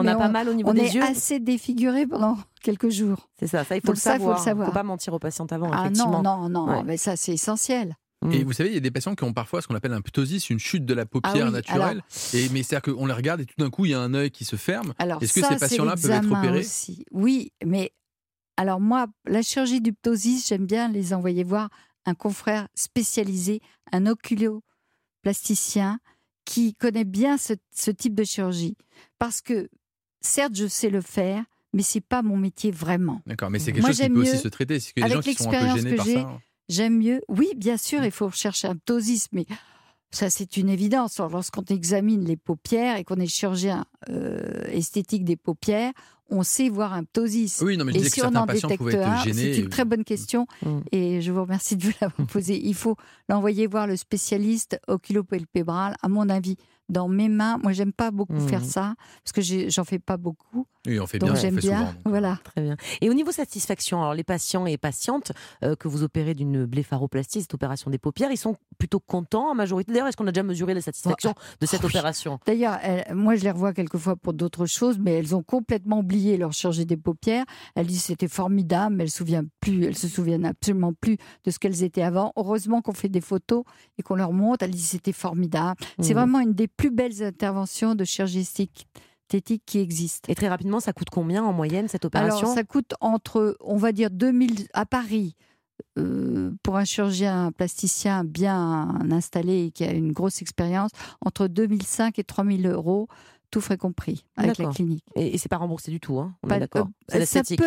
des yeux. On est assez défiguré pendant quelques jours. C'est ça, il faut le savoir. Il ne faut pas mentir aux patientes avant, effectivement. Non, mais ça, c'est essentiel. Et vous savez, il y a des patients qui ont parfois ce qu'on appelle un ptosis, une chute de la paupière naturelle. Mais c'est-à-dire qu'on les regarde et tout d'un coup, il y a un œil qui se ferme. Est-ce que ces patients-là peuvent être opérés aussi. Oui, mais alors moi, la chirurgie du ptosis, j'aime bien les envoyer voir un confrère spécialisé, un oculoplasticien qui connaît bien ce type de chirurgie. Parce que, certes, je sais le faire, mais c'est pas mon métier vraiment. D'accord, mais c'est quelque chose qui peut aussi se traiter. C'est qu'il y a des gens qui sont un peu gênés par ça. J'aime mieux. Oui, bien sûr, il faut chercher un ptosis, mais ça, c'est une évidence. Lorsqu'on examine les paupières et qu'on est chirurgien esthétique des paupières, on sait voir un ptosis. Oui, non, mais je disais que certains patients pouvaient être gênés. C'est une très bonne question et je vous remercie de vous l'avoir posée. Il faut l'envoyer voir le spécialiste oculopalpébral, à mon avis. Dans mes mains, moi j'aime pas beaucoup faire ça parce que j'en fais pas beaucoup. Oui, on fait donc bien, j'aime bien. Souvent, voilà. Très bien. Et au niveau satisfaction, alors les patients et patientes que vous opérez d'une blépharoplastie, cette opération des paupières, ils sont plutôt contents en majorité. D'ailleurs, est-ce qu'on a déjà mesuré la satisfaction de cette opération ? D'ailleurs, moi je les revois quelquefois pour d'autres choses, mais elles ont complètement oublié leur chirurgie des paupières. Elles disent c'était formidable, mais elles se souviennent absolument plus de ce qu'elles étaient avant. Heureusement qu'on fait des photos et qu'on leur montre. Elles disent c'était formidable. C'est vraiment une des plus belles interventions de chirurgie esthétique qui existent. Et très rapidement, ça coûte combien en moyenne cette opération ? Alors, ça coûte entre, on va dire, 2000 à Paris, pour un chirurgien plasticien bien installé et qui a une grosse expérience, entre 2005 et 3000 euros, tout frais compris, avec la clinique. Et c'est pas remboursé du tout, hein ? On est d'accord. C'est l'esthétique.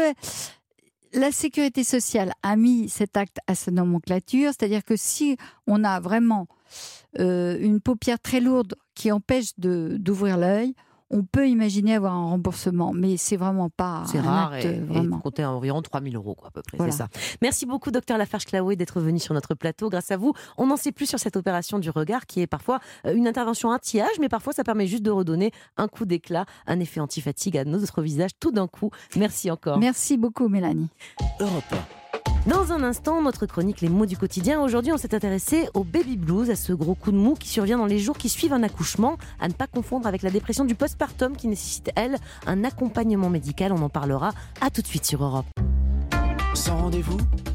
La sécurité sociale a mis cet acte à sa nomenclature, c'est-à-dire que si on a vraiment une paupière très lourde qui empêche d'ouvrir l'œil, on peut imaginer avoir un remboursement, mais c'est vraiment pas c'est un rare acte, et vraiment. Compter environ 3 000 euros, quoi, à peu près. Voilà. C'est ça. Merci beaucoup, docteur Lafarge-Claouet, d'être venu sur notre plateau. Grâce à vous, on en sait plus sur cette opération du regard qui est parfois une intervention anti-âge, mais parfois ça permet juste de redonner un coup d'éclat, un effet anti-fatigue à notre visage tout d'un coup. Merci encore. Merci beaucoup, Mélanie. Europe 1. Dans un instant, notre chronique Les mots du quotidien. Aujourd'hui, on s'est intéressé au baby blues, à ce gros coup de mou qui survient dans les jours qui suivent un accouchement, à ne pas confondre avec la dépression du postpartum qui nécessite, elle, un accompagnement médical. On en parlera. À tout de suite sur Europe. Sans rendez-vous,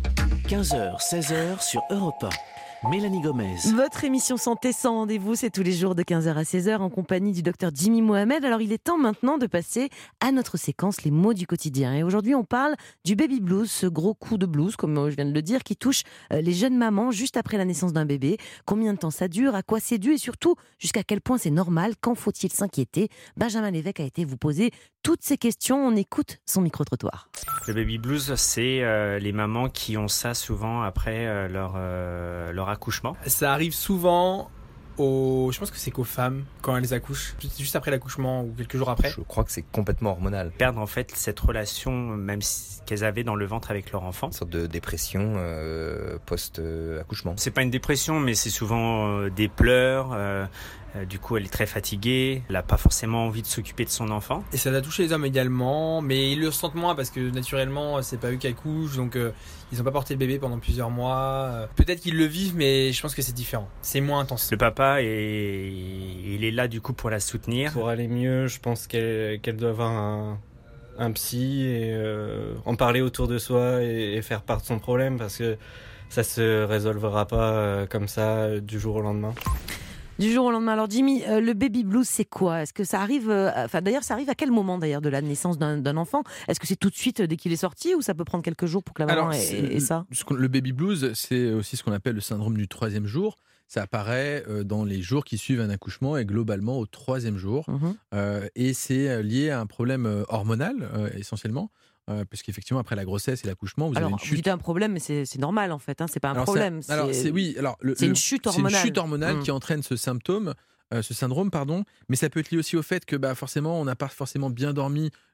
15h, 16h sur Europe 1. Mélanie Gomez. Votre émission Santé sans rendez-vous, c'est tous les jours de 15h à 16h en compagnie du docteur Jimmy Mohamed. Alors il est temps maintenant de passer à notre séquence Les mots du quotidien. Et aujourd'hui on parle du baby blues, ce gros coup de blues, comme je viens de le dire, qui touche les jeunes mamans juste après la naissance d'un bébé. Combien de temps ça dure, à quoi c'est dû et surtout jusqu'à quel point c'est normal, quand faut-il s'inquiéter ? Benjamin Lévesque a été vous poser toutes ces questions. On écoute son micro-trottoir. Le baby blues, c'est les mamans qui ont ça souvent après leur accouchement. Ça arrive souvent je pense que c'est qu'aux femmes quand elles accouchent, juste après l'accouchement ou quelques jours après. Je crois que c'est complètement hormonal. Perdre en fait cette relation même qu'elles avaient dans le ventre avec leur enfant. Une sorte de dépression post-accouchement. C'est pas une dépression, mais c'est souvent des pleurs. Du coup, elle est très fatiguée, elle n'a pas forcément envie de s'occuper de son enfant. Et ça va toucher les hommes également, mais ils le ressentent moins parce que naturellement, c'est pas eux qui accouchent, donc ils n'ont pas porté le bébé pendant plusieurs mois. Peut-être qu'ils le vivent, mais je pense que c'est différent. C'est moins intense. Le papa, il est là du coup pour la soutenir. Pour aller mieux, je pense qu'elle doit avoir un psy et en parler autour de soi et faire part de son problème parce que ça se résolvera pas comme ça du jour au lendemain. Du jour au lendemain. Alors Jimmy, le baby blues, c'est quoi ? Est-ce que ça arrive d'ailleurs, ça arrive à quel moment d'ailleurs de la naissance d'un enfant ? Est-ce que c'est tout de suite dès qu'il est sorti ou ça peut prendre quelques jours pour que la maman ait ça ? Le baby blues, c'est aussi ce qu'on appelle le syndrome du 3e jour. Ça apparaît dans les jours qui suivent un accouchement et globalement au 3e jour. Et c'est lié à un problème hormonal essentiellement. Parce qu'effectivement, après la grossesse et l'accouchement, vous avez une chute. Vous dites un problème, mais c'est normal en fait. C'est pas un problème. C'est une chute hormonale. C'est une chute hormonale qui entraîne ce syndrome, mais ça peut être lié aussi au fait que forcément, on n'a pas forcément bien dormi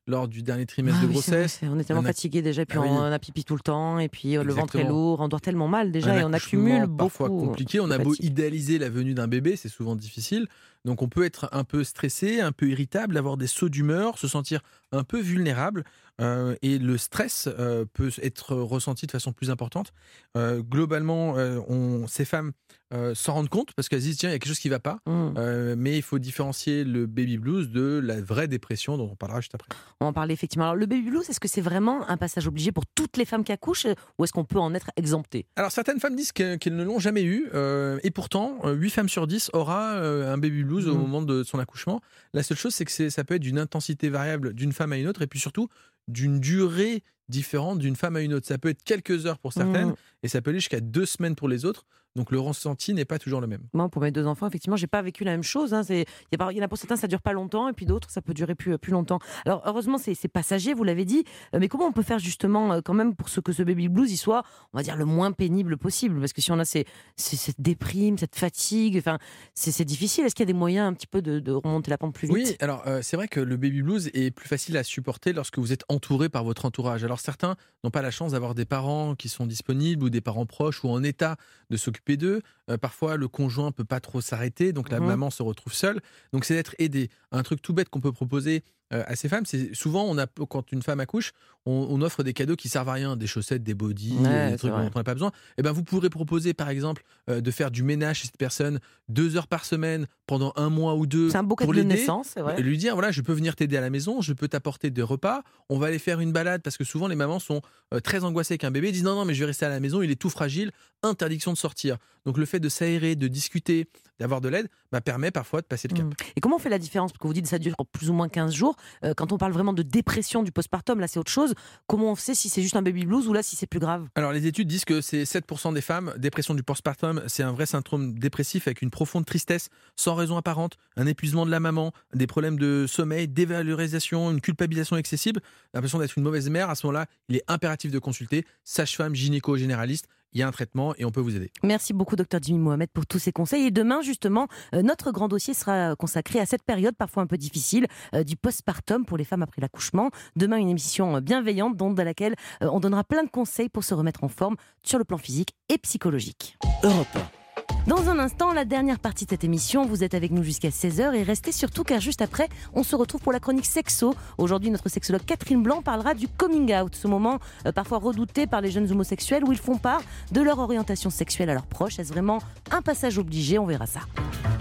lors du dernier trimestre de grossesse. On est tellement fatigué déjà, puis on a pipi tout le temps, et puis le ventre est Exactement. lourd, on dort tellement mal déjà, et on accumule beaucoup. Parfois compliqué. On a beau idéaliser la venue d'un bébé, c'est souvent difficile. Donc on peut être un peu stressé, un peu irritable, avoir des sauts d'humeur, se sentir un peu vulnérable. Et le stress peut être ressenti de façon plus importante. Globalement, ces femmes s'en rendent compte parce qu'elles se disent tiens, il y a quelque chose qui ne va pas. Mais il faut différencier le baby blues de la vraie dépression dont on parlera juste après. On va en parler effectivement. Alors le baby blues, est-ce que c'est vraiment un passage obligé pour toutes les femmes qui accouchent ou est-ce qu'on peut en être exempté? Alors certaines femmes disent qu'elles ne l'ont jamais eu et pourtant 8 femmes sur 10 aura un baby blues au moment de son accouchement. La seule chose c'est que ça peut être d'une intensité variable d'une femme à une autre et puis surtout d'une durée différente d'une femme à une autre. Ça peut être quelques heures pour certaines et ça peut aller jusqu'à 2 semaines pour les autres. Donc le ressenti n'est pas toujours le même. Moi, pour mes 2 enfants, effectivement, j'ai pas vécu la même chose. Il y en a pour certains, ça dure pas longtemps, et puis d'autres, ça peut durer plus longtemps. Alors heureusement, c'est passager, vous l'avez dit. Mais comment on peut faire justement, quand même, pour que ce baby blues, il soit, on va dire, le moins pénible possible? Parce que si on a cette déprime, cette fatigue, enfin, c'est difficile. Est-ce qu'il y a des moyens un petit peu de remonter la pente plus vite? Oui, alors c'est vrai que le baby blues est plus facile à supporter lorsque vous êtes entouré par votre entourage. Alors certains n'ont pas la chance d'avoir des parents qui sont disponibles ou des parents proches ou en état de s'occuper d'eux. Parfois, le conjoint peut pas trop s'arrêter, donc la maman se retrouve seule. Donc, c'est d'être aidé. Un truc tout bête qu'on peut proposer à ces femmes, c'est souvent, quand une femme accouche, on offre des cadeaux qui servent à rien, des chaussettes, des bodys, des trucs dont on n'a pas besoin. Et ben, vous pourrez proposer, par exemple, de faire du ménage chez cette personne 2 heures par semaine pendant 1 mois ou 2 c'est un beau cadeau pour de l'aider, naissance, c'est vrai. et lui dire voilà, je peux venir t'aider à la maison, je peux t'apporter des repas, on va aller faire une balade parce que souvent les mamans sont très angoissées avec un bébé, disent non mais je vais rester à la maison, il est tout fragile, interdiction de sortir. Donc le fait de s'aérer, de discuter, d'avoir de l'aide, permet parfois de passer le cap. Et comment on fait la différence? Parce que vous dites que ça dure plus ou moins 15 jours. Quand on parle vraiment de dépression du postpartum, là c'est autre chose. Comment on sait si c'est juste un baby blues ou là si c'est plus grave? Alors les études disent que c'est 7% des femmes, dépression du postpartum, c'est un vrai syndrome dépressif avec une profonde tristesse, sans raison apparente, un épuisement de la maman, des problèmes de sommeil, dévalorisation, une culpabilisation excessive, l'impression d'être une mauvaise mère. À ce moment-là, il est impératif de consulter sage-femme, gynéco, généraliste. Il y a un traitement et on peut vous aider. Merci beaucoup, Dr Jimmy Mohamed, pour tous ces conseils. Et demain, justement, notre grand dossier sera consacré à cette période parfois un peu difficile du postpartum pour les femmes après l'accouchement. Demain, une émission bienveillante dans laquelle on donnera plein de conseils pour se remettre en forme sur le plan physique et psychologique. Europe 1. Dans un instant, la dernière partie de cette émission, vous êtes avec nous jusqu'à 16h et restez surtout car juste après, on se retrouve pour la chronique sexo. Aujourd'hui, notre sexologue Catherine Blanc parlera du coming out, ce moment parfois redouté par les jeunes homosexuels où ils font part de leur orientation sexuelle à leurs proches. Est-ce vraiment un passage obligé? On verra ça.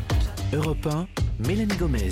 Europe 1, Mélanie Gomez.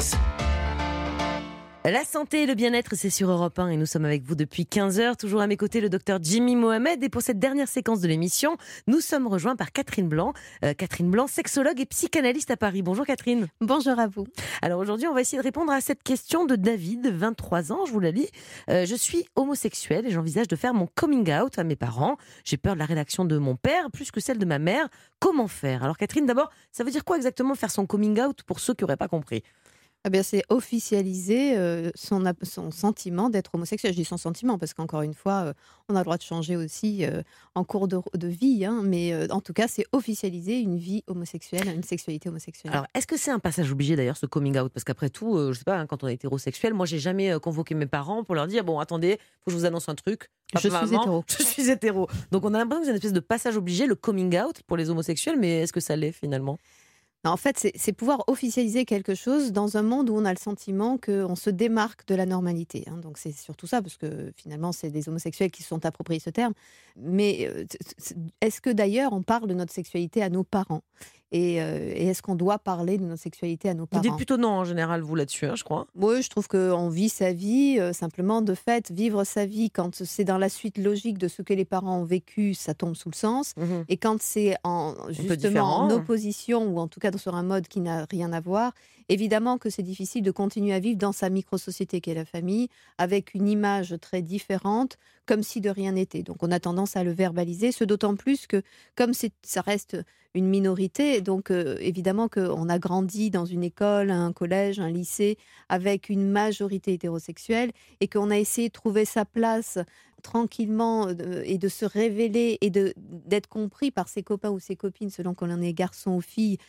La santé et le bien-être, c'est sur Europe 1 et nous sommes avec vous depuis 15h. Toujours à mes côtés, le docteur Jimmy Mohamed. Et pour cette dernière séquence de l'émission, nous sommes rejoints par Catherine Blanc. Catherine Blanc, sexologue et psychanalyste à Paris. Bonjour Catherine. Bonjour à vous. Alors aujourd'hui, on va essayer de répondre à cette question de David, 23 ans, je vous la lis. Je suis homosexuel et j'envisage de faire mon coming out à mes parents. J'ai peur de la réaction de mon père plus que celle de ma mère. Comment faire? Alors Catherine, d'abord, ça veut dire quoi exactement faire son coming out pour ceux qui n'auraient pas compris? Eh bien, c'est officialiser son sentiment d'être homosexuel. Je dis son sentiment parce qu'encore une fois, on a le droit de changer aussi en cours de vie. Mais en tout cas, c'est officialiser une vie homosexuelle, une sexualité homosexuelle. Alors, est-ce que c'est un passage obligé d'ailleurs, ce coming out? Parce qu'après tout, je ne sais pas, quand on est hétérosexuel, moi, j'ai jamais convoqué mes parents pour leur dire bon, attendez, il faut que je vous annonce un truc. Je suis hétéro. Je suis hétéro. Donc, on a l'impression que c'est une espèce de passage obligé, le coming out pour les homosexuels. Mais est-ce que ça l'est finalement? En fait, c'est pouvoir officialiser quelque chose dans un monde où on a le sentiment qu'on se démarque de la normalité. Donc c'est surtout ça, parce que finalement, c'est des homosexuels qui se sont appropriés ce terme. Mais est-ce que d'ailleurs, on parle de notre sexualité à nos parents? Et est-ce qu'on doit parler de notre sexualité à nos parents? Vous dites plutôt non en général, vous là-dessus, je crois. Oui, je trouve qu'on vit sa vie, simplement de fait, vivre sa vie quand c'est dans la suite logique de ce que les parents ont vécu, ça tombe sous le sens. Et quand c'est justement en opposition, ou en tout cas sur un mode qui n'a rien à voir, évidemment que c'est difficile de continuer à vivre dans sa micro-société qu'est la famille, avec une image très différente, comme si de rien n'était. Donc on a tendance à le verbaliser, ce d'autant plus que comme ça reste une minorité, donc évidemment qu'on a grandi dans une école, un collège, un lycée, avec une majorité hétérosexuelle, et qu'on a essayé de trouver sa place tranquillement et de se révéler et d'être compris par ses copains ou ses copines, selon qu'on en est garçon ou fille,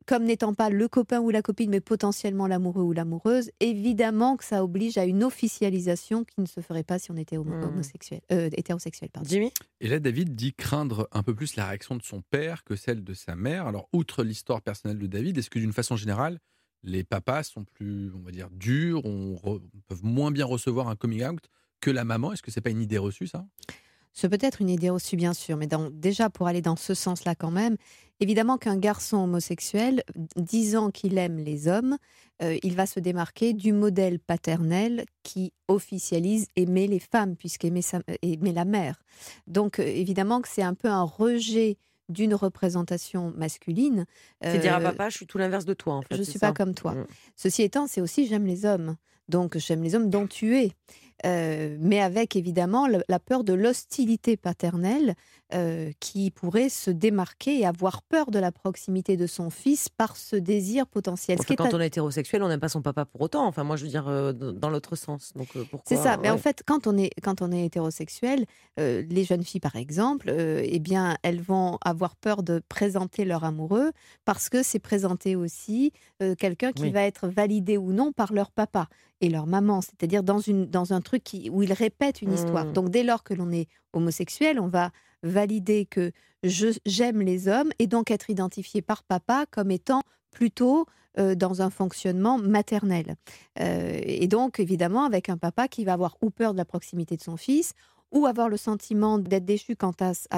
comme n'étant pas le copain ou la copine, mais potentiellement l'amoureux ou l'amoureuse, évidemment que ça oblige à une officialisation qui ne se ferait pas si on était hétérosexuel. Jimmy ? Et là, David dit craindre un peu plus la réaction de son père que celle de sa mère. Alors, outre l'histoire personnelle de David, est-ce que d'une façon générale, les papas sont plus, on va dire, durs, peuvent moins bien recevoir un coming out que la maman ? Est-ce que c'est pas une idée reçue, ça ? C'est peut-être une idée reçue, bien sûr, mais déjà pour aller dans ce sens-là quand même, évidemment qu'un garçon homosexuel, disant qu'il aime les hommes, il va se démarquer du modèle paternel qui officialise aimer les femmes, puisqu'aimer la mère. Donc évidemment que c'est un peu un rejet d'une représentation masculine. C'est dire à papa, je suis tout l'inverse de toi, en fait. Je ne suis pas comme toi. Ceci étant, c'est aussi j'aime les hommes. Donc j'aime les hommes dont tu es. Mais avec évidemment la peur de l'hostilité paternelle qui pourrait se démarquer et avoir peur de la proximité de son fils par ce désir potentiel. Enfin, quand on est hétérosexuel, on n'aime pas son papa pour autant. Enfin, moi, je veux dire dans l'autre sens. Donc, pourquoi, c'est ça. Mais en fait, quand on est hétérosexuel, les jeunes filles, par exemple, eh bien, elles vont avoir peur de présenter leur amoureux parce que c'est présenter aussi quelqu'un qui va être validé ou non par leur papa et leur maman, c'est-à-dire dans un truc où ils répètent une histoire. Donc dès lors que l'on est homosexuel, on va valider que j'aime les hommes et donc être identifié par papa comme étant plutôt dans un fonctionnement maternel. Et donc évidemment avec un papa qui va avoir ou peur de la proximité de son fils ou avoir le sentiment d'être déchu quant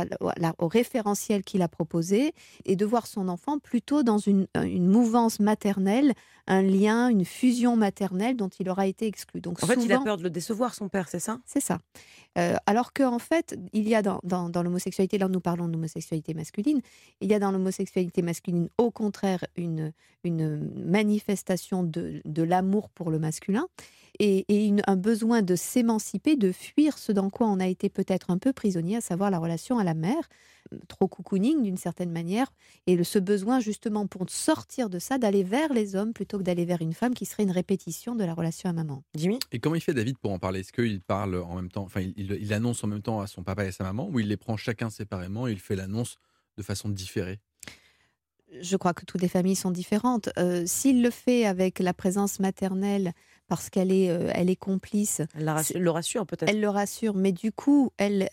au référentiel qu'il a proposé et de voir son enfant plutôt dans une mouvance maternelle, un lien, une fusion maternelle dont il aura été exclu. Donc, en fait, il a peur de le décevoir, son père, c'est ça ? C'est ça. Alors qu'en fait, il y a dans l'homosexualité, là nous parlons d'homosexualité masculine, il y a dans l'homosexualité masculine au contraire une manifestation de l'amour pour le masculin et un besoin de s'émanciper, de fuir ce dans quoi on a été peut-être un peu prisonnier, à savoir la relation à la mère, trop cocooning d'une certaine manière, et ce besoin justement pour sortir de ça, d'aller vers les hommes plutôt que d'aller vers une femme qui serait une répétition de la relation à maman. Jimmy ? Et comment il fait David pour en parler ? Est-ce qu'il parle en même temps, enfin il annonce en même temps à son papa et à sa maman, ou il les prend chacun séparément et il fait l'annonce de façon différée ? Je crois que toutes les familles sont différentes. S'il le fait avec la présence maternelle, parce qu'elle est complice. Elle le rassure peut-être. Elle le rassure, mais du coup, elle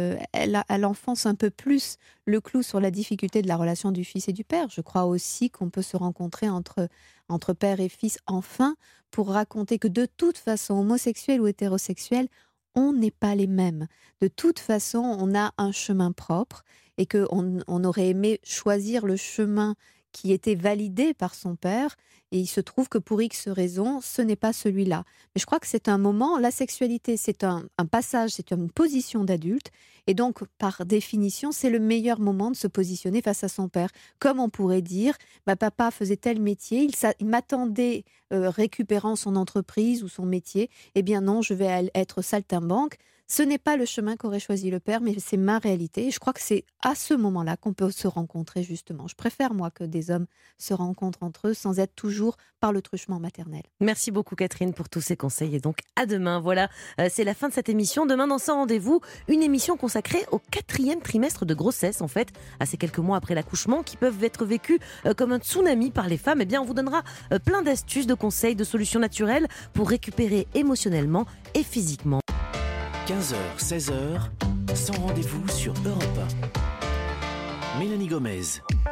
enfonce un peu plus le clou sur la difficulté de la relation du fils et du père. Je crois aussi qu'on peut se rencontrer entre père et fils, enfin, pour raconter que de toute façon, homosexuel ou hétérosexuel, on n'est pas les mêmes. De toute façon, on a un chemin propre et qu'on aurait aimé choisir le chemin qui était validé par son père, et il se trouve que pour X raisons, ce n'est pas celui-là. Mais je crois que c'est un moment, la sexualité, c'est un passage, c'est une position d'adulte, et donc, par définition, c'est le meilleur moment de se positionner face à son père. Comme on pourrait dire, papa faisait tel métier, il m'attendait récupérant son entreprise ou son métier, eh bien non, je vais être saltimbanque. Ce n'est pas le chemin qu'aurait choisi le père, mais c'est ma réalité. Et je crois que c'est à ce moment-là qu'on peut se rencontrer, justement. Je préfère, moi, que des hommes se rencontrent entre eux sans être toujours par le truchement maternel. Merci beaucoup, Catherine, pour tous ces conseils. Et donc, à demain. Voilà, c'est la fin de cette émission. Demain, dans 100 rendez-vous, une émission consacrée au 4e trimestre de grossesse, en fait, à ces quelques mois après l'accouchement, qui peuvent être vécus comme un tsunami par les femmes. Eh bien, on vous donnera plein d'astuces, de conseils, de solutions naturelles pour récupérer émotionnellement et physiquement. 15h, 16h, 100 rendez-vous sur Europe 1. Mélanie Gomez.